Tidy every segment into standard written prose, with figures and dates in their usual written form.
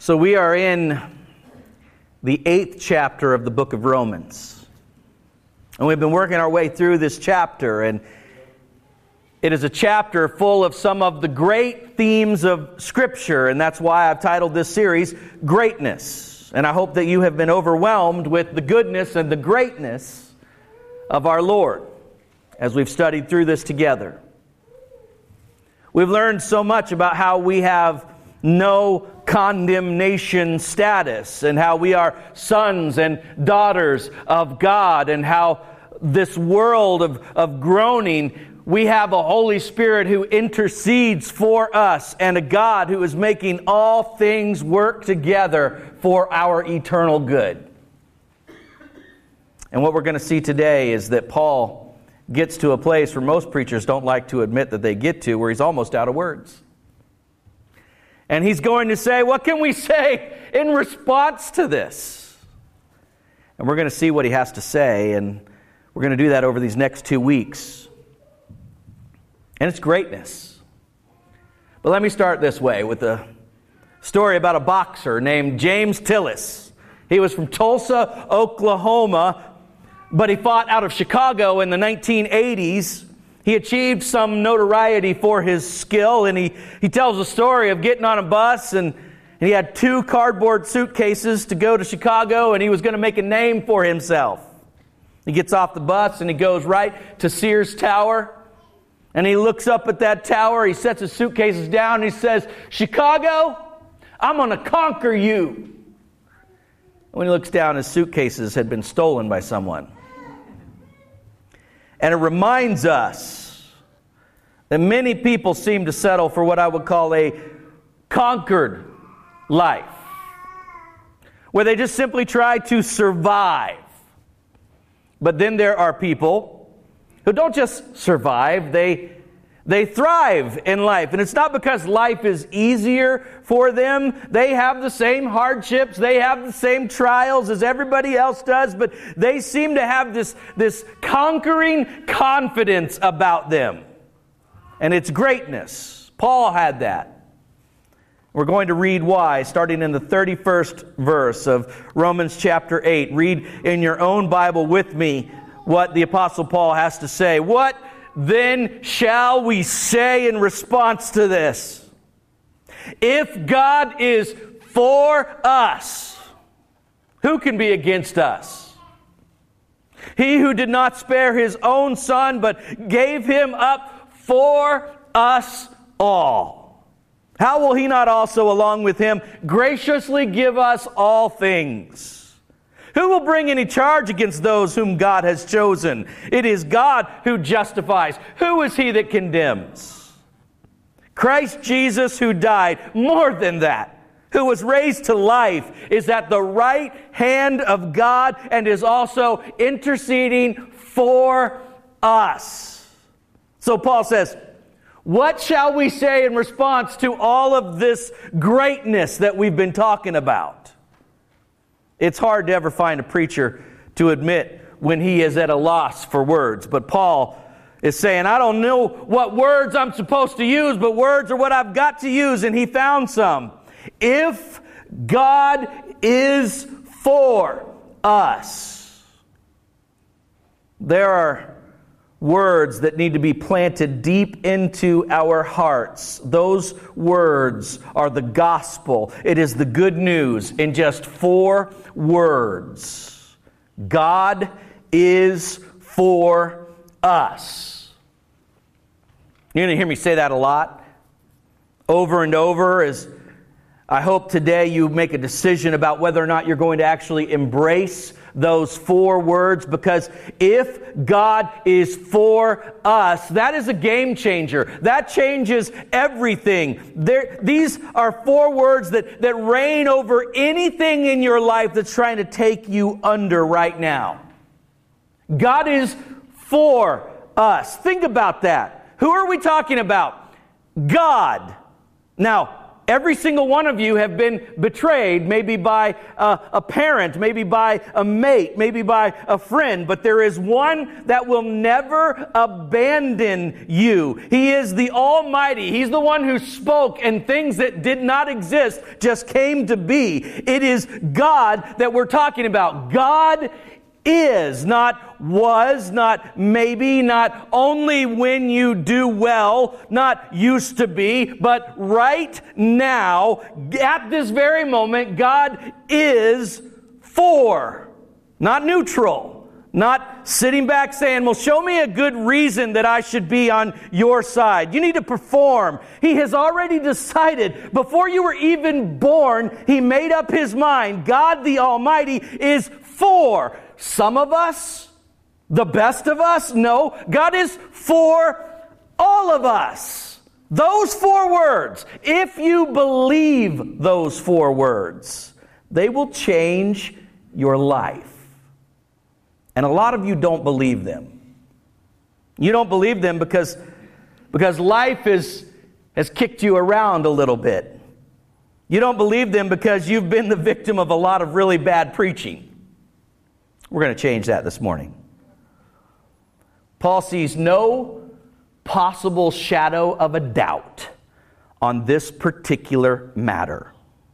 So we are in the 8th chapter of the book of Romans. And we've been working our way through this chapter, and it is a chapter full of some of the great themes of Scripture, and that's why I've titled this series, Greatness. And I hope that you have been overwhelmed with the goodness and the greatness of our Lord as we've studied through this together. We've learned so much about how we have no condemnation status, and how we are sons and daughters of God, and how this world of groaning, we have a Holy Spirit who intercedes for us, and a God who is making all things work together for our eternal good. And what we're going to see today is that Paul gets to a place where most preachers don't like to admit that they get to, where he's almost out of words. And he's going to say, what can we say in response to this? And we're going to see what he has to say, and we're going to do that over these next 2 weeks. And it's greatness. But let me start this way with a story about a boxer named James Tillis. He was from Tulsa, Oklahoma, but he fought out of Chicago in the 1980s. He achieved some notoriety for his skill, and he tells a story of getting on a bus, and he had 2 cardboard suitcases to go to Chicago, and he was going to make a name for himself. He gets off the bus, and he goes right to Sears Tower, and he looks up at that tower, he sets his suitcases down, and he says, "Chicago, I'm going to conquer you." And when he looks down, his suitcases had been stolen by someone. And it reminds us that many people seem to settle for what I would call a conquered life, where they just simply try to survive. But then there are people who don't just survive, they thrive in life. And it's not because life is easier for them. They have the same hardships. They have the same trials as everybody else does. But they seem to have this conquering confidence about them. And it's greatness. Paul had that. We're going to read why, starting in the 31st verse of Romans chapter 8. Read in your own Bible with me what the Apostle Paul has to say. What then shall we say in response to this? If God is for us, who can be against us? He who did not spare his own Son, but gave him up for us all, how will he not also, along with him, graciously give us all things? Who will bring any charge against those whom God has chosen? It is God who justifies. Who is he that condemns? Christ Jesus, who died, more than that, who was raised to life, is at the right hand of God and is also interceding for us. So Paul says, what shall we say in response to all of this greatness that we've been talking about? It's hard to ever find a preacher to admit when he is at a loss for words. But Paul is saying, I don't know what words I'm supposed to use, but words are what I've got to use. And he found some. If God is for us, there are words that need to be planted deep into our hearts. Those words are the gospel. It is the good news in just 4 words. God is for us. You're going to hear me say that a lot, over and over, as I hope today you make a decision about whether or not you're going to actually embrace those 4 words, because if God is for us, that is a game changer. That changes everything. These are 4 words that reign over anything in your life that's trying to take you under right now. God is for us. Think about that. Who are we talking about? God. Now, Every single one of you have been betrayed, maybe by a parent, maybe by a mate, maybe by a friend, but there is one that will never abandon you. He is the Almighty. He's the one who spoke, and things that did not exist just came to be. It is God that we're talking about. God is, not was, not maybe, not only when you do well, not used to be, but right now, at this very moment, God is for, not neutral, not sitting back saying, well, show me a good reason that I should be on your side. You need to perform. He has already decided, before you were even born, He made up His mind. God the Almighty is for. Some of us, the best of us, no, God is for all of us. Those 4 words, if you believe those 4 words, they will change your life. And a lot of you don't believe them. You don't believe them because life has kicked you around a little bit. You don't believe them because you've been the victim of a lot of really bad preaching. We're going to change that this morning. Paul sees no possible shadow of a doubt on this particular matter.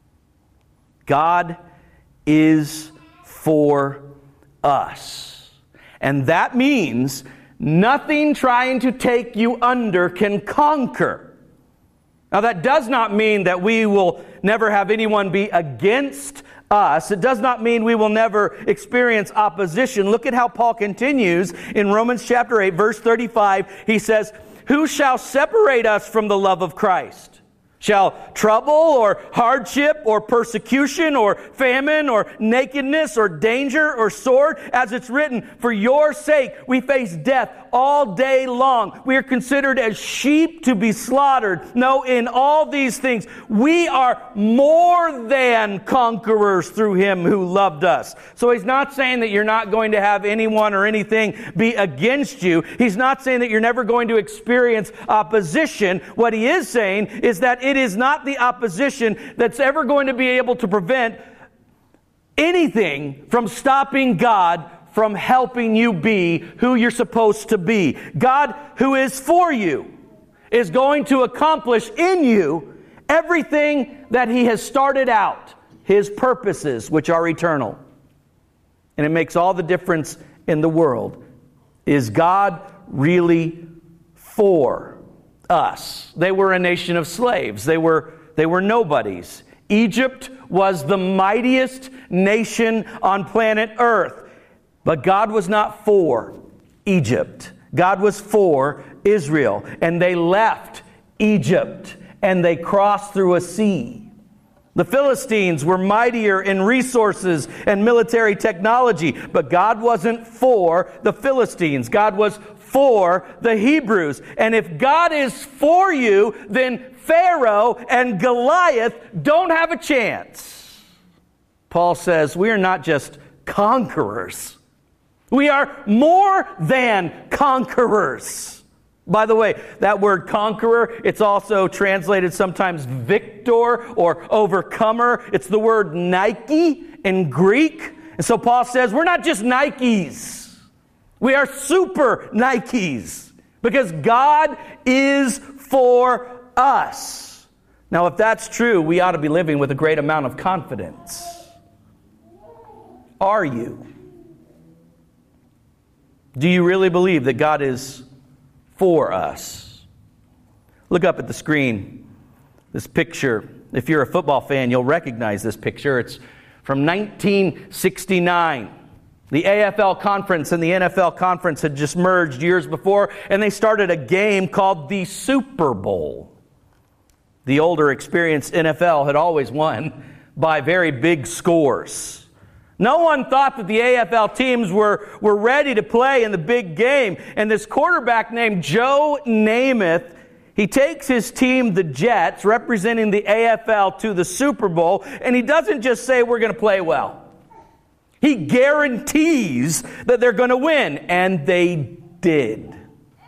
God is for us. And that means nothing trying to take you under can conquer. Now, that does not mean that we will never have anyone be against us. It does not mean we will never experience opposition. Look at how Paul continues in Romans chapter 8, verse 35. He says, "Who shall separate us from the love of Christ? Shall trouble or hardship or persecution or famine or nakedness or danger or sword? As it's written, for your sake we face death all day long. We are considered as sheep to be slaughtered. No, in all these things we are more than conquerors through Him who loved us." So he's not saying that you're not going to have anyone or anything be against you. He's not saying that you're never going to experience opposition. What he is saying is that it is not the opposition that's ever going to be able to prevent anything from stopping God from helping you be who you're supposed to be. God, who is for you, is going to accomplish in you everything that He has started out, His purposes, which are eternal. And it makes all the difference in the world. Is God really for us? They were a nation of slaves. They were nobodies. Egypt was the mightiest nation on planet Earth. But God was not for Egypt. God was for Israel. And they left Egypt and they crossed through a sea. The Philistines were mightier in resources and military technology, but God wasn't for the Philistines. God was for the Hebrews. And if God is for you, then Pharaoh and Goliath don't have a chance. Paul says we are not just conquerors. We are more than conquerors. By the way, that word conqueror, it's also translated sometimes victor or overcomer. It's the word Nike in Greek. And so Paul says we're not just Nikes. We are super Nikes because God is for us. Now, if that's true, we ought to be living with a great amount of confidence. Are you? Do you really believe that God is for us? Look up at the screen. This picture, if you're a football fan, you'll recognize this picture. It's from 1969. The AFL conference and the NFL conference had just merged years before, and they started a game called the Super Bowl. The older, experienced NFL had always won by very big scores. No one thought that the AFL teams were ready to play in the big game. And this quarterback named Joe Namath, he takes his team, the Jets, representing the AFL, to the Super Bowl. And he doesn't just say, we're going to play well. He guarantees that they're going to win. And they did.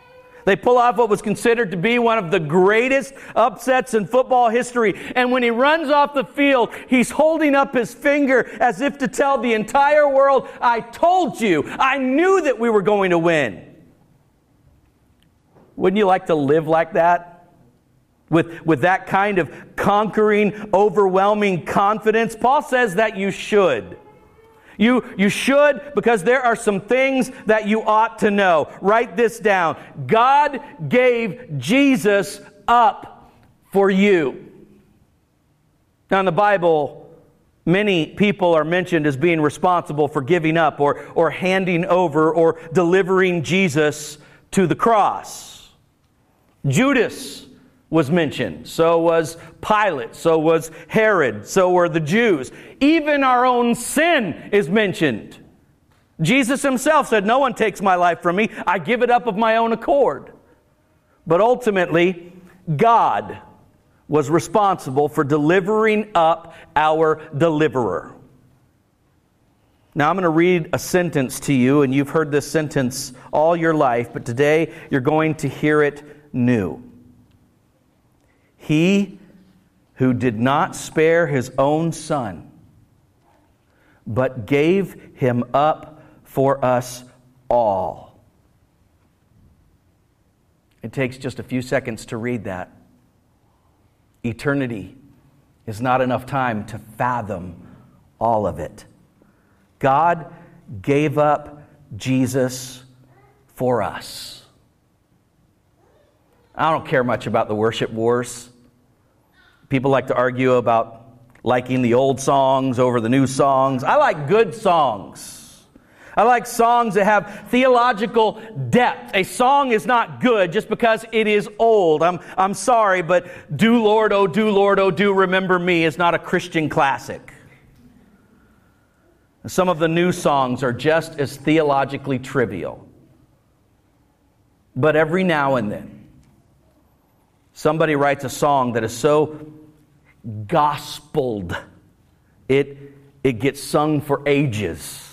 They pull off what was considered to be one of the greatest upsets in football history. And when he runs off the field, he's holding up his finger as if to tell the entire world, I told you, I knew that we were going to win. Wouldn't you like to live like that? With that kind of conquering, overwhelming confidence? Paul says that you should. You should, because there are some things that you ought to know. Write this down. God gave Jesus up for you. Now in the Bible, many people are mentioned as being responsible for giving up or handing over or delivering Jesus to the cross. Judas was mentioned. So was Pilate. So was Herod. So were the Jews. Even our own sin is mentioned. Jesus himself said, no one takes my life from me. I give it up of my own accord. But ultimately, God was responsible for delivering up our deliverer. Now I'm going to read a sentence to you, and you've heard this sentence all your life, but today you're going to hear it new. He who did not spare his own son, but gave him up for us all. It takes just a few seconds to read that. Eternity is not enough time to fathom all of it. God gave up Jesus for us. I don't care much about the worship wars. People like to argue about liking the old songs over the new songs. I like good songs. I like songs that have theological depth. A song is not good just because it is old. I'm sorry, but Do Lord, oh do remember me is not a Christian classic. Some of the new songs are just as theologically trivial. But every now and then, somebody writes a song that is so gospeled, it gets sung for ages.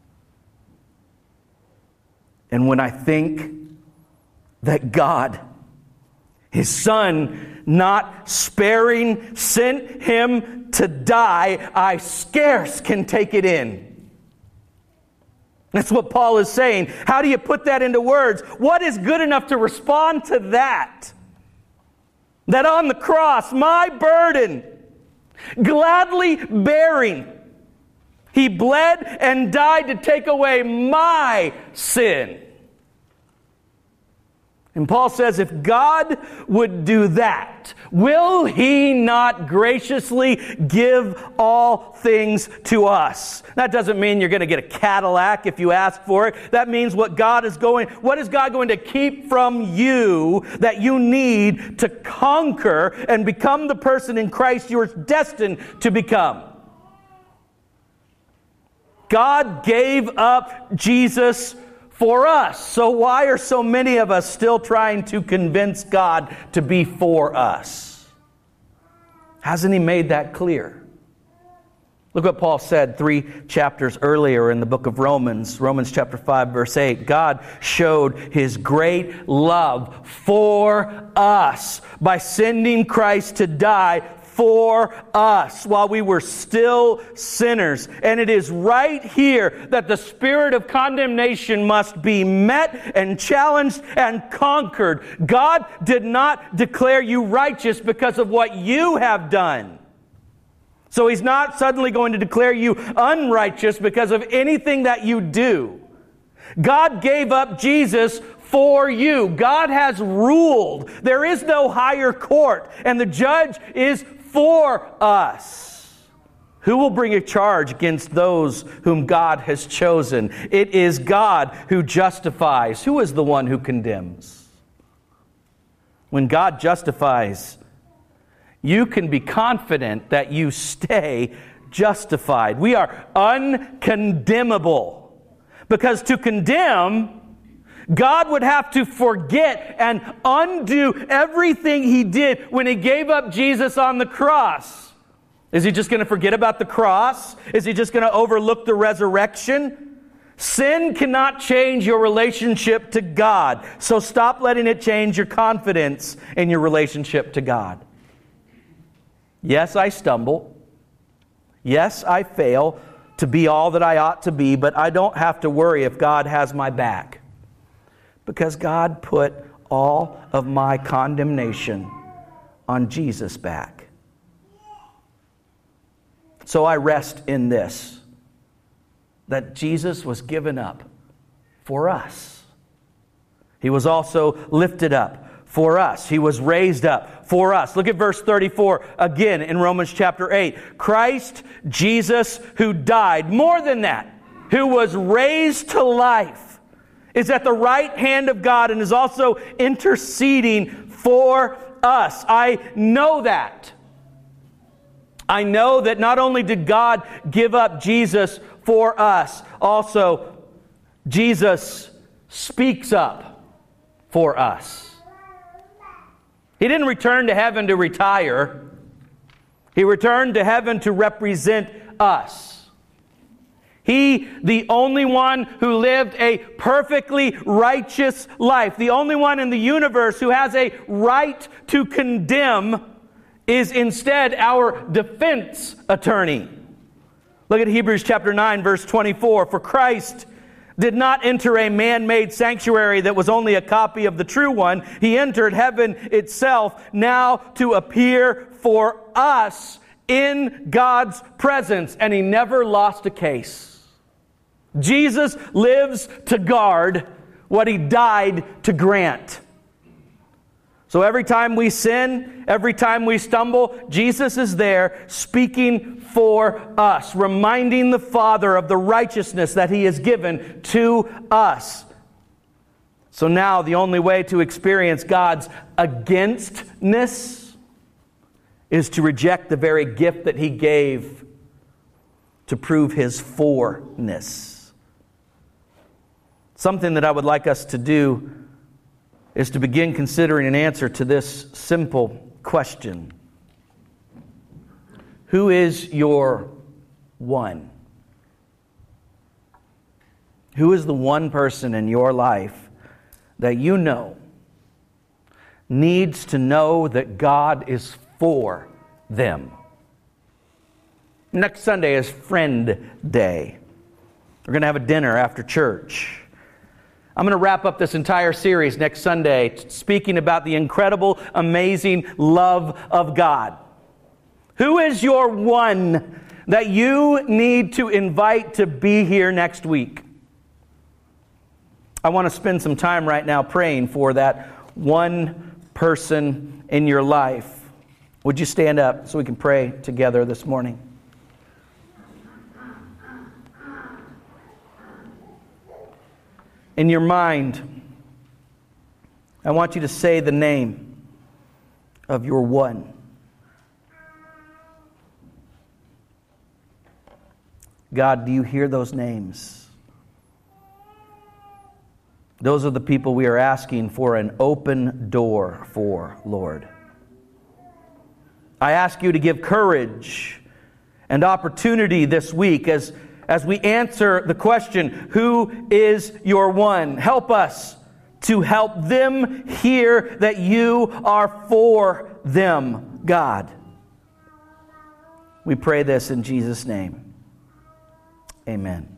And when I think that God, His Son, not sparing, sent Him to die, I scarce can take it in. That's what Paul is saying. How do you put that into words? What is good enough to respond to that? That on the cross, my burden, gladly bearing, He bled and died to take away my sin. And Paul says, if God would do that, will He not graciously give all things to us? That doesn't mean you're going to get a Cadillac if you ask for it. That means what is God going to keep from you that you need to conquer and become the person in Christ you are destined to become? God gave up Jesus for us. So why are so many of us still trying to convince God to be for us? Hasn't He made that clear? Look what Paul said 3 chapters earlier in the book of Romans. Romans chapter 5, verse 8. God showed His great love for us by sending Christ to die for us while we were still sinners. And it is right here that the spirit of condemnation must be met and challenged and conquered. God did not declare you righteous because of what you have done. So He's not suddenly going to declare you unrighteous because of anything that you do. God gave up Jesus for you. God has ruled. There is no higher court, and the judge is for us. Who will bring a charge against those whom God has chosen? It is God who justifies. Who is the one who condemns? When God justifies, you can be confident that you stay justified. We are uncondemnable. Because to condemn, God would have to forget and undo everything He did when He gave up Jesus on the cross. Is He just going to forget about the cross? Is He just going to overlook the resurrection? Sin cannot change your relationship to God, so stop letting it change your confidence in your relationship to God. Yes, I stumble. Yes, I fail to be all that I ought to be, but I don't have to worry if God has my back, because God put all of my condemnation on Jesus' back. So I rest in this, that Jesus was given up for us. He was also lifted up for us. He was raised up for us. Look at verse 34 again in Romans chapter 8. Christ Jesus, who died, more than that, who was raised to life, is at the right hand of God and is also interceding for us. I know that. I know that not only did God give up Jesus for us, also Jesus speaks up for us. He didn't return to heaven to retire. He returned to heaven to represent us. He, the only one who lived a perfectly righteous life, the only one in the universe who has a right to condemn, is instead our defense attorney. Look at Hebrews chapter 9, verse 24. For Christ did not enter a man-made sanctuary that was only a copy of the true one. He entered heaven itself now to appear for us in God's presence, and He never lost a case. Jesus lives to guard what He died to grant. So every time we sin, every time we stumble, Jesus is there speaking for us, reminding the Father of the righteousness that He has given to us. So now the only way to experience God's againstness is to reject the very gift that He gave to prove His forness. Something that I would like us to do is to begin considering an answer to this simple question. Who is your one? Who is the one person in your life that you know needs to know that God is for them? Next Sunday is Friend Day. We're going to have a dinner after church. I'm going to wrap up this entire series next Sunday speaking about the incredible, amazing love of God. Who is your one that you need to invite to be here next week? I want to spend some time right now praying for that one person in your life. Would you stand up so we can pray together this morning? In your mind, I want you to say the name of your one. God, do you hear those names? Those are the people we are asking for an open door for, Lord. I ask you to give courage and opportunity this week as we answer the question, who is your one? Help us to help them hear that you are for them, God. We pray this in Jesus' name. Amen.